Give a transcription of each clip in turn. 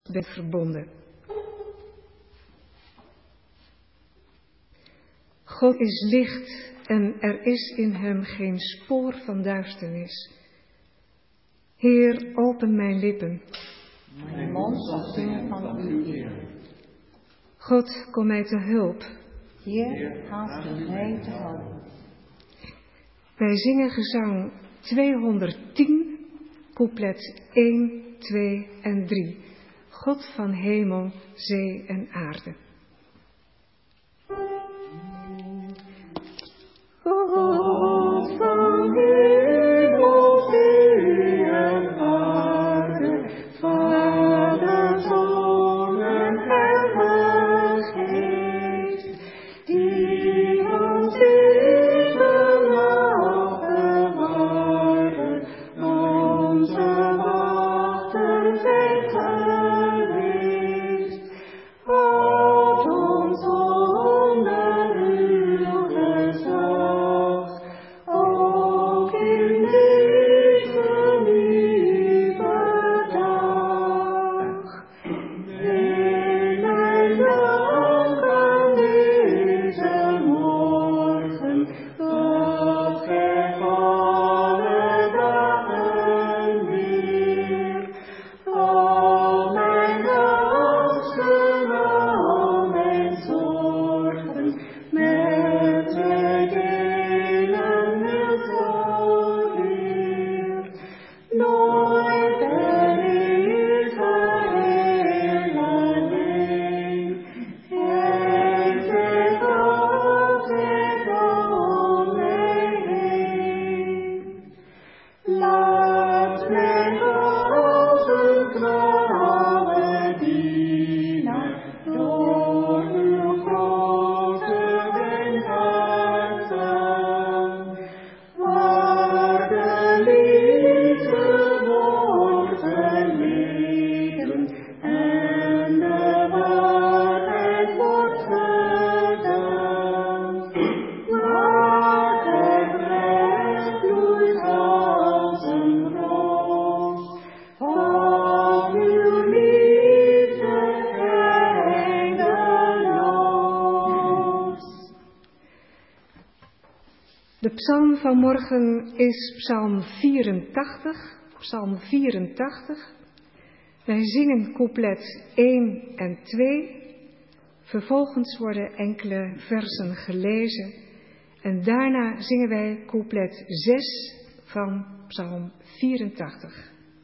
bent verbonden. God is licht en er is in hem geen spoor van duisternis. Heer, open mijn lippen. Mijn mond zal zingen van uw eer. God, kom mij te hulp. Heer, haast mij te helpen. Wij zingen gezang 210, couplet 1, 2 en 3. God van hemel, zee en aarde. God van hemel, zee en aarde, Vader, Zoon en Heilige Geest, die ons deze nacht bewaren, onze wachten zijn geweest. Houd ons onder uw gezag, ook in deze nieuwe dag. Neem mijn dank aan deze morgen, dat gij alle dagen weer. Al mijn angsten, al mijn zorgen, met mij delen wilt o Heer. Nooit ben ik geheel alleen, Gij zijt altijd om mij heen. Laat mij als een trouwe dienaar door uw grote wens uitgaan, waar de liefde wordt geleden en de waarheid wordt gedaan. Waar het recht bloeit als een roos, van uw liefde eindeloos. De psalm van morgen is psalm 84. Psalm 84. Wij zingen couplet 1 en 2. Vervolgens worden enkele versen gelezen. En daarna zingen wij couplet 6 van psalm 84.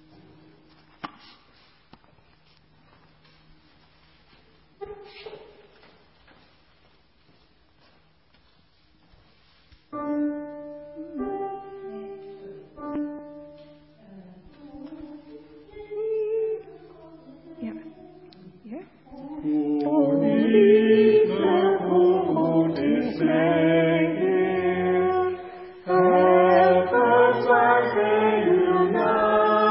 Ja. Ja? O liefde, hoe goed is mijn Heer, het verzwaart gij uw naam.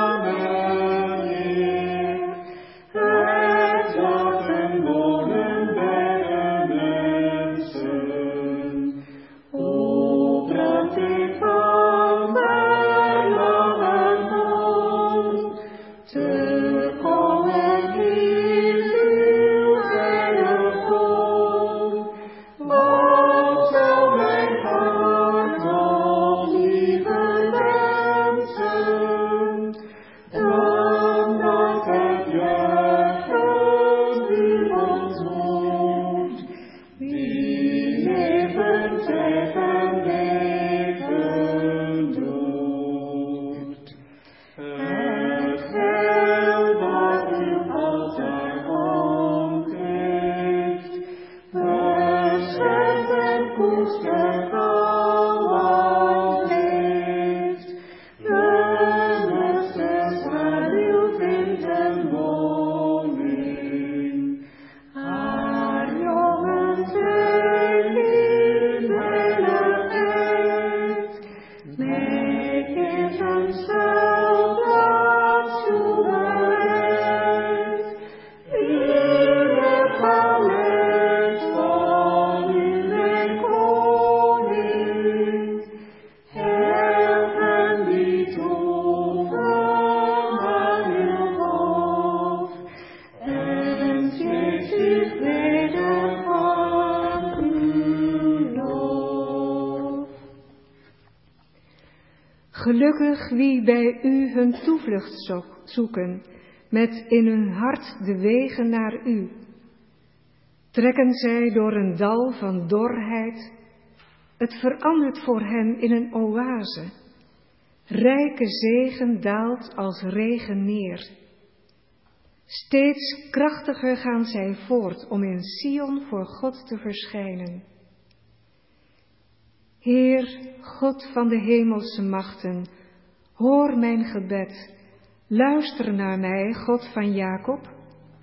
Gelukkig wie bij u hun toevlucht zoeken, met in hun hart de wegen naar u. Trekken zij door een dal van dorheid, het verandert voor hen in een oase. Rijke zegen daalt als regen neer. Steeds krachtiger gaan zij voort om in Sion voor God te verschijnen. Heer, God van de hemelse machten, hoor mijn gebed. Luister naar mij, God van Jacob.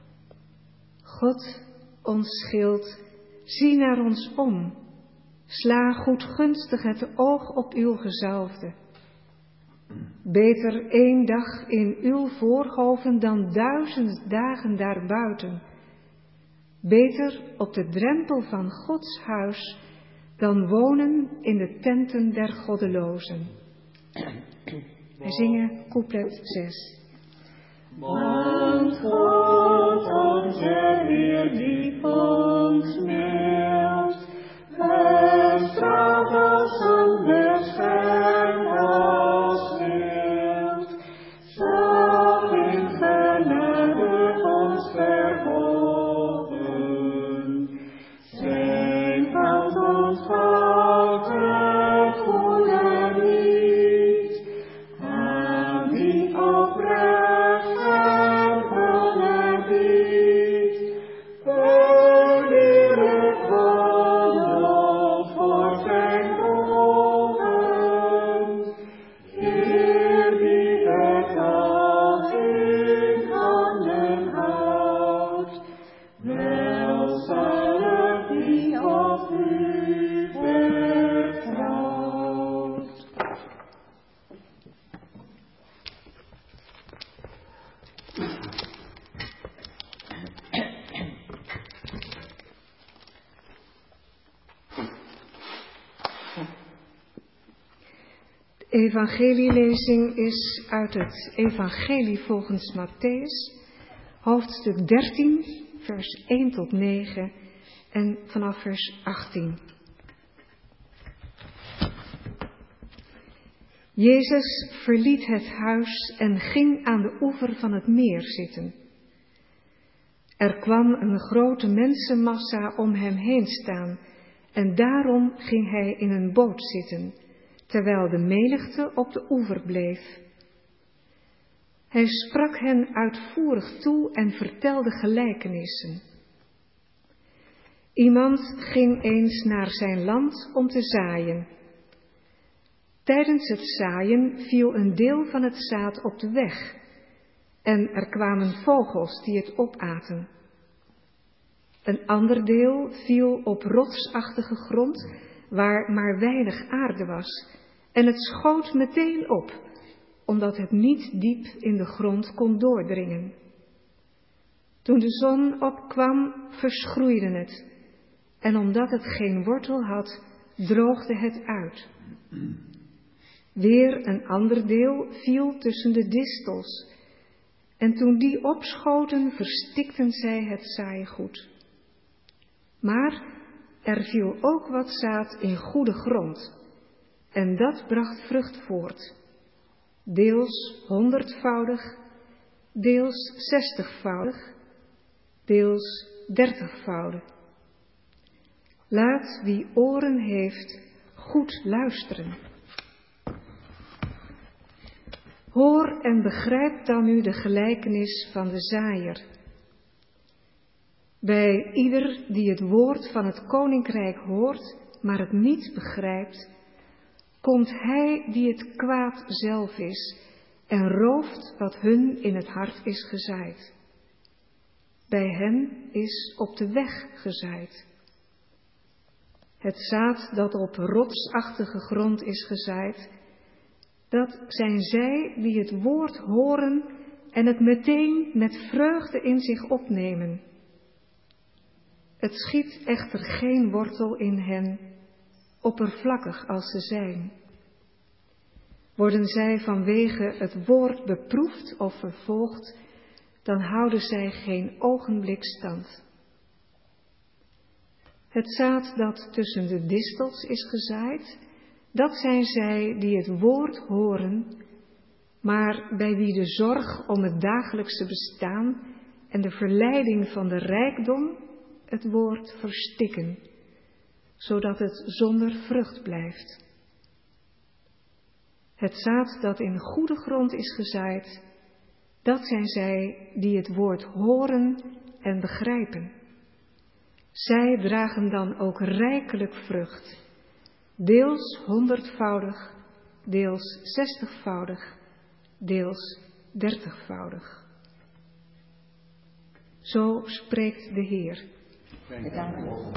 God, ons schild, zie naar ons om. Sla goedgunstig het oog op uw gezalfde. Beter 1 dag in uw voorhoven dan 1000 dagen daarbuiten. Beter op de drempel van Gods huis dan wonen in de tenten der goddelozen. Wij zingen couplet 6. Want God onze Heer die ons mild, bestraalt als een bescherm als wild, zal in genade ons vervolgen. Zijn hand ontvalt het goede niet, aan wie oprecht en vullen biedt, vernierig wandelt voor zijn ogen. Heer die het al in handen houdt, welzalig wie op u vertrouwt. De evangelielezing is uit het evangelie volgens Mattheüs, hoofdstuk 13, vers 1 tot 9 en vanaf vers 18. Jezus verliet het huis en ging aan de oever van het meer zitten. Er kwam een grote mensenmassa om hem heen staan en daarom ging hij in een boot zitten, terwijl de menigte op de oever bleef. Hij sprak hen uitvoerig toe en vertelde gelijkenissen. Iemand ging eens naar zijn land om te zaaien. Tijdens het zaaien viel een deel van het zaad op de weg en er kwamen vogels die het opaten. Een ander deel viel op rotsachtige grond waar maar weinig aarde was en het schoot meteen op, omdat het niet diep in de grond kon doordringen. Toen de zon opkwam, verschroeide het en omdat het geen wortel had, droogde het uit. Weer een ander deel viel tussen de distels en toen die opschoten, verstikten zij het zaaigoed. Maar er viel ook wat zaad in goede grond en dat bracht vrucht voort, deels 100-voudig, deels 60-voudig, deels 30-voudig. Laat wie oren heeft goed luisteren. Hoor en begrijp dan nu de gelijkenis van de zaaier. Bij ieder die het woord van het koninkrijk hoort, maar het niet begrijpt, komt hij die het kwaad zelf is en rooft wat hun in het hart is gezaaid. Bij hen is op de weg gezaaid. Het zaad dat op rotsachtige grond is gezaaid, dat zijn zij die het woord horen en het meteen met vreugde in zich opnemen. Het schiet echter geen wortel in hen, oppervlakkig als ze zijn. Worden zij vanwege het woord beproefd of vervolgd, dan houden zij geen ogenblik stand. Het zaad dat tussen de distels is gezaaid, Dat zijn zij die het woord horen, maar bij wie de zorg om het dagelijkse bestaan en de verleiding van de rijkdom het woord verstikken, zodat het zonder vrucht blijft. Het zaad dat in goede grond is gezaaid, dat zijn zij die het woord horen en begrijpen. Zij dragen dan ook rijkelijk vrucht, deels 100-voudig, deels 60-voudig, deels 30-voudig. Zo spreekt de Heer. Dank u.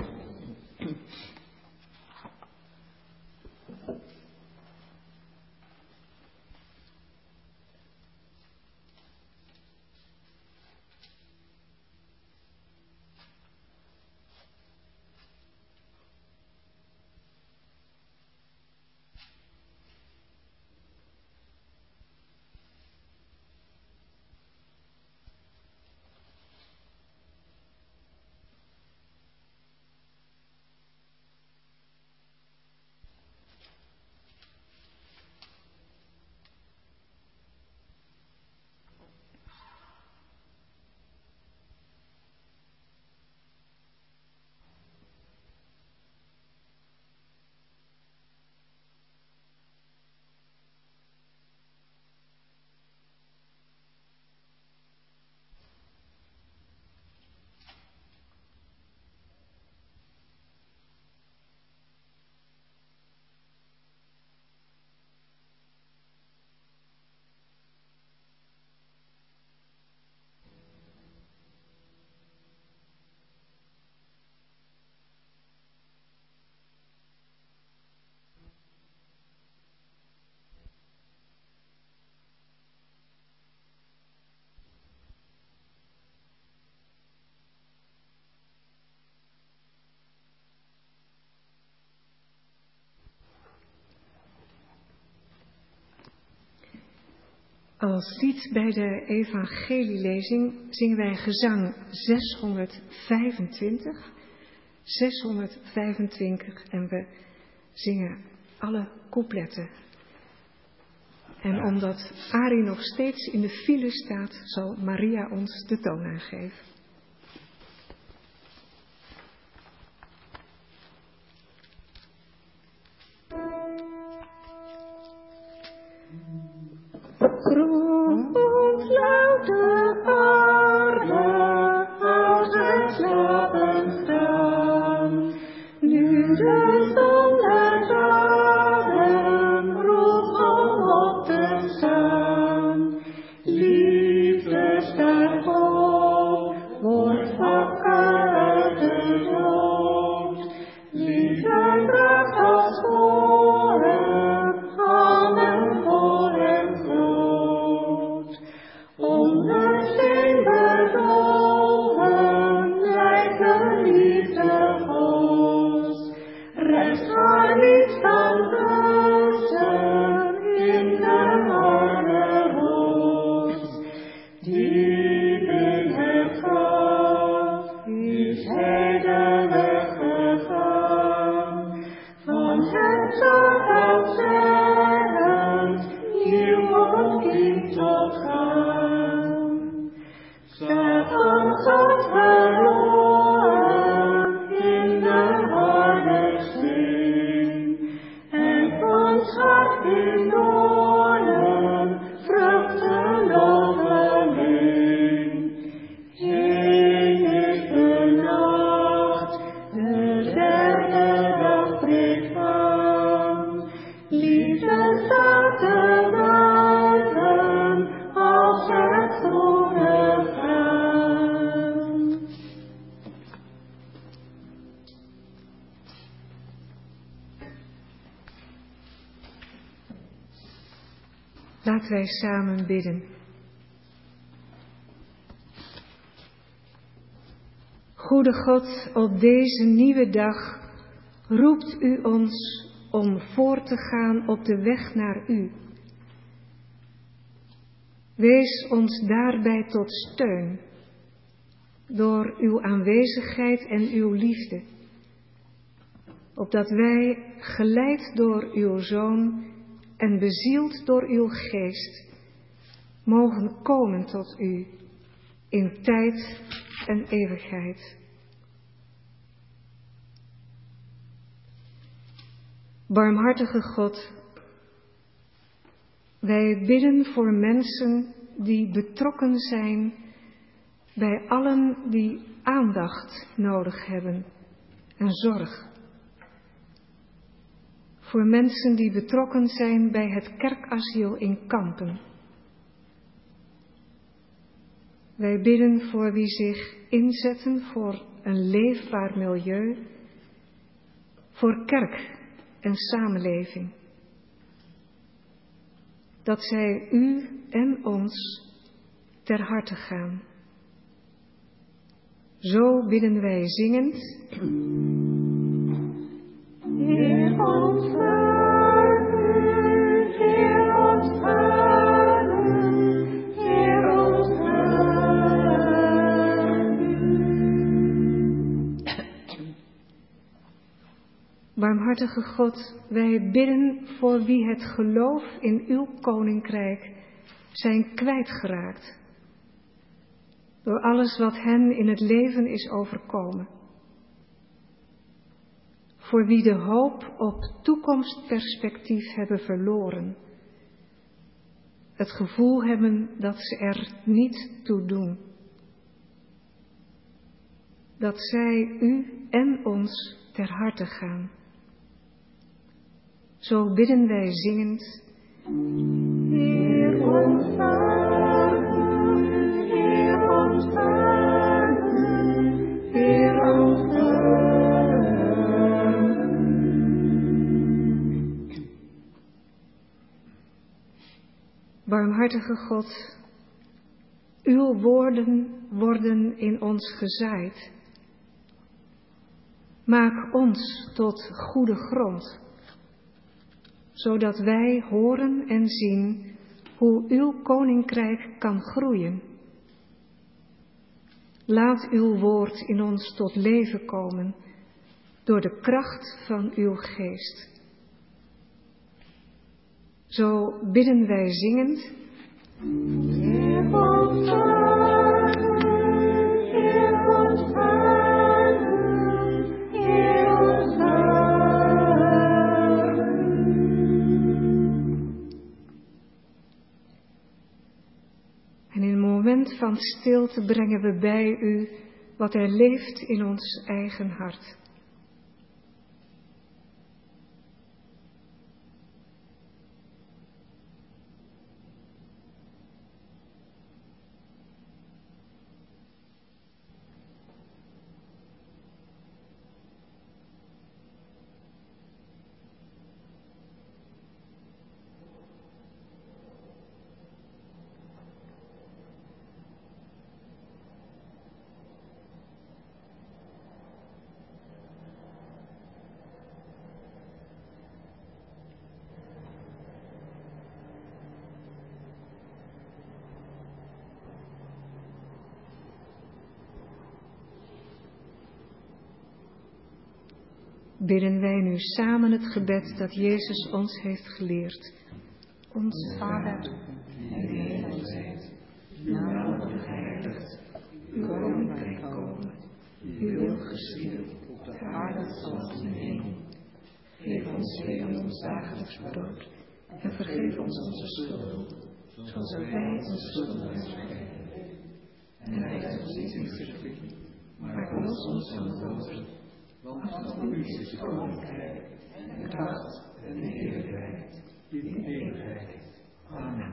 Als lied bij de evangelielezing zingen wij gezang 625 en we zingen alle coupletten. En omdat Arie nog steeds in de file staat, zal Maria ons de toon aangeven. Roep ons louter aarde, als we slapen staan. Nu de zon uit adem roept om op te staan. Liefde staat op, wordt wakker uit de dood. Liefde draagt als sporen, allen voor en groot. Onder steen bedolven lijkt de liefde groot. Rest haar niet van tussen in de harde roos. Diep in het graf is hij de weg gegaan. Van het zaad afzeggend, nieuw ontkiem tot gaan. Satan zat verloren in de harde steen, en van schat in doornen, vruchteloos alleen. Heen is de nacht, de derde dag breekt aan. Liefde staat te buiten als het groene graan. Laten wij samen bidden. Goede God, op deze nieuwe dag roept u ons om voort te gaan op de weg naar u. Wees ons daarbij tot steun, door uw aanwezigheid en uw liefde. opdat wij, geleid door uw Zoon en bezield door uw Geest, mogen komen tot u in tijd en eeuwigheid. Barmhartige God, wij bidden voor mensen die betrokken zijn bij allen die aandacht nodig hebben en zorg. Voor mensen die betrokken zijn bij het kerkasiel in Kampen. Wij bidden voor wie zich inzetten voor een leefbaar milieu, voor kerk en samenleving. Dat zij u en ons ter harte gaan. Zo bidden wij zingend. Heer ontferm u, Heer ontferm u, Heer ontferm u. Barmhartige God, wij bidden voor wie het geloof in uw koninkrijk zijn kwijtgeraakt. Door alles wat hen in het leven is overkomen. Voor wie de hoop op toekomstperspectief hebben verloren. Het gevoel hebben dat ze er niet toe doen. Dat zij u en ons ter harte gaan. Zo bidden wij zingend. Heer ontferm u, Heer ontferm u, Heer ontferm u. Barmhartige God, uw woorden worden in ons gezaaid. Maak ons tot goede grond, zodat wij horen en zien hoe uw koninkrijk kan groeien. Laat uw woord in ons tot leven komen door de kracht van uw Geest. Zo bidden wij zingend. Heer ontferm u, Heer ontferm u, Heer ontferm u. En in een moment van stilte brengen we bij u wat er leeft in ons eigen hart. Bidden wij nu samen het gebed dat Jezus ons heeft geleerd. Onze Vader, die in de hemel zijt, uw naam wordt geheiligd, uw koninkrijk komen, uw wil geschieden op de aarde zoals in de hemel. Geef ons heden ons dagelijks brood en vergeef ons onze schulden, zoals wij onze schulden vergeven. En leid ons niet in verzoeking, maar verlos ons van de boze. Want van u is het koninkrijk, en kracht en eeuwigheid, in eeuwigheid. Amen.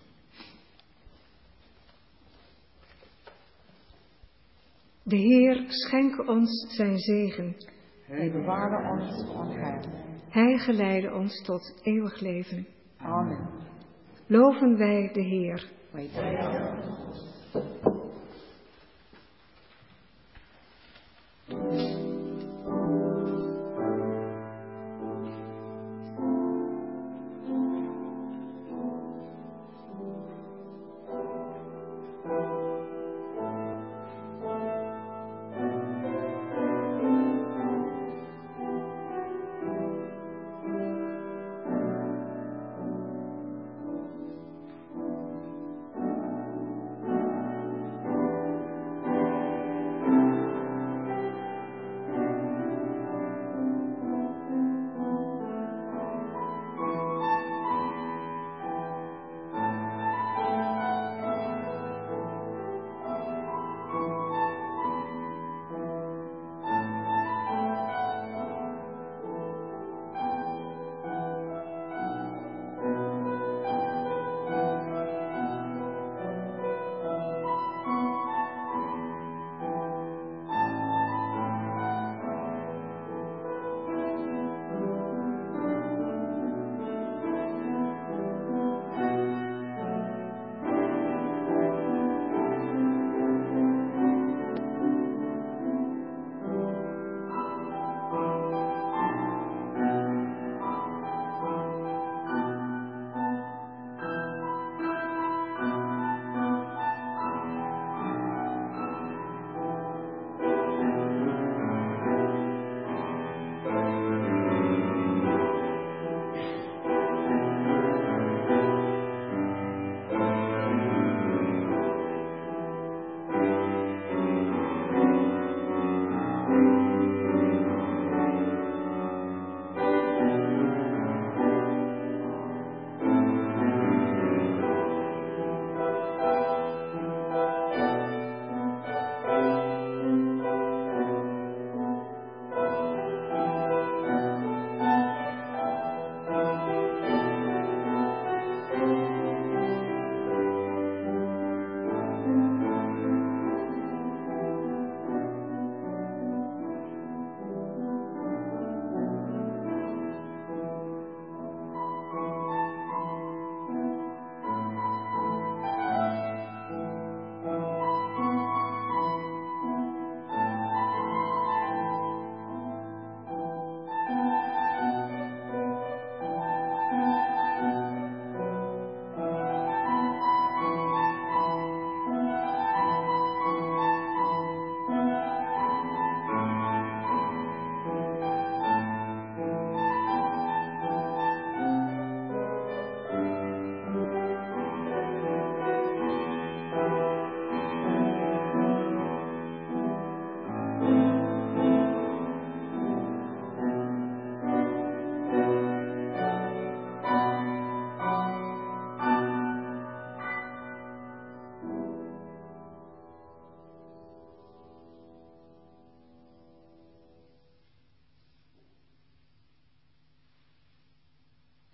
De Heer schenke ons zijn zegen. Hij beware ons van heil. Hij geleide ons tot eeuwig leven. Amen. Loven wij de Heer.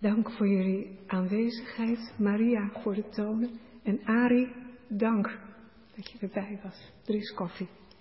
Dank voor jullie aanwezigheid. Maria voor de tonen. En Arie, dank dat je erbij was. Er is koffie.